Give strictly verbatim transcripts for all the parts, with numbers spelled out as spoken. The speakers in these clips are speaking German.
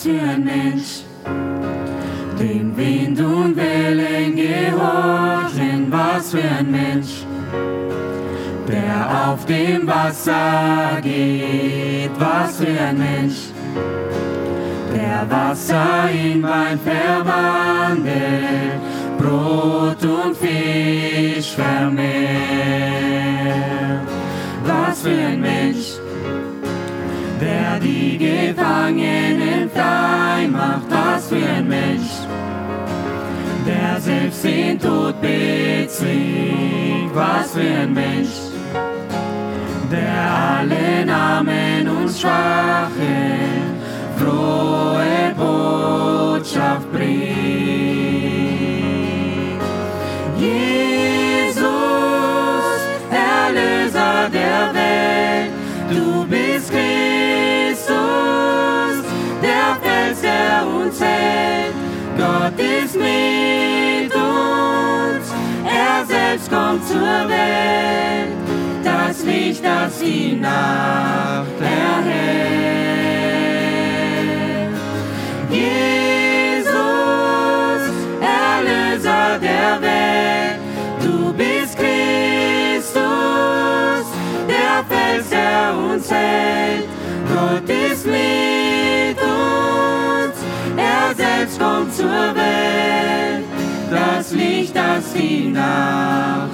für ein Mensch. Dem Wind und Wellen gehorchen, was für ein Mensch. Der auf dem Wasser geht, was für ein Mensch. Der Wasser in Wein verwandelt, Brot und Fisch vermehrt. Was für ein Mensch, der die Gefangenen frei macht. Was für ein Mensch, der selbst den Tod bezwingt. Was für ein Mensch, der allen Armen und Schwachen frohe Botschaft bringt. Jesus, Erlöser der Welt, du bist Christus, der Fels, der uns hält. Gott ist mit uns, er selbst kommt zur Welt, das Licht, das die Nacht erhält. Jesus, Erlöser der Welt, du bist Christus, der Fels, der uns hält. Gott ist mit uns, er selbst kommt zur Welt, das Licht, das die Nacht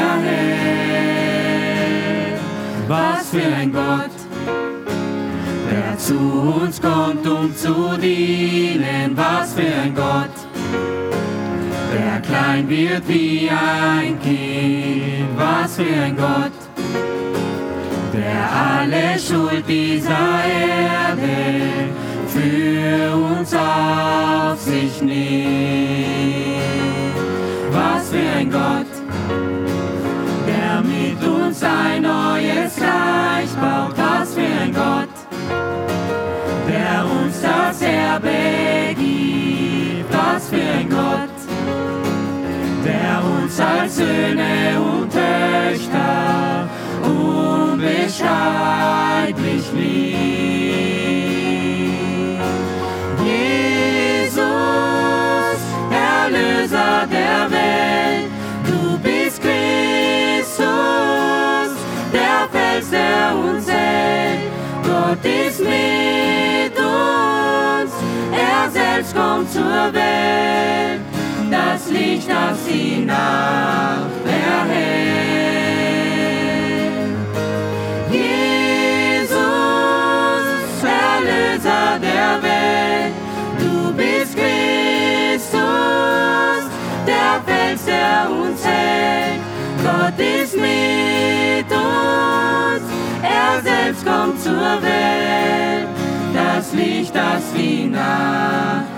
erhält. Was für ein Gott, der zu uns kommt, um zu dienen. Was für ein Gott, der klein wird wie ein Kind. Was für ein Gott, der alle Schuld dieser Erde für uns auf sich nimmt. Was für ein Gott, der mit uns ein neues Reich baut. Was für ein Gott, der uns das Erbe gibt. Was für ein Gott, der uns als Söhne und Töchter unbeschreiblich liebt. Jesus, Erlöser der Welt, du bist Christus, der Fels, der uns hält. Gott ist mit uns, er selbst kommt zur Welt, das Licht, das die Nacht erhält. Jesus, Erlöser der Welt, du bist Christus, der Fels, der uns hält. Gott ist mit uns, er selbst kommt zur Welt, das Licht, das die Nacht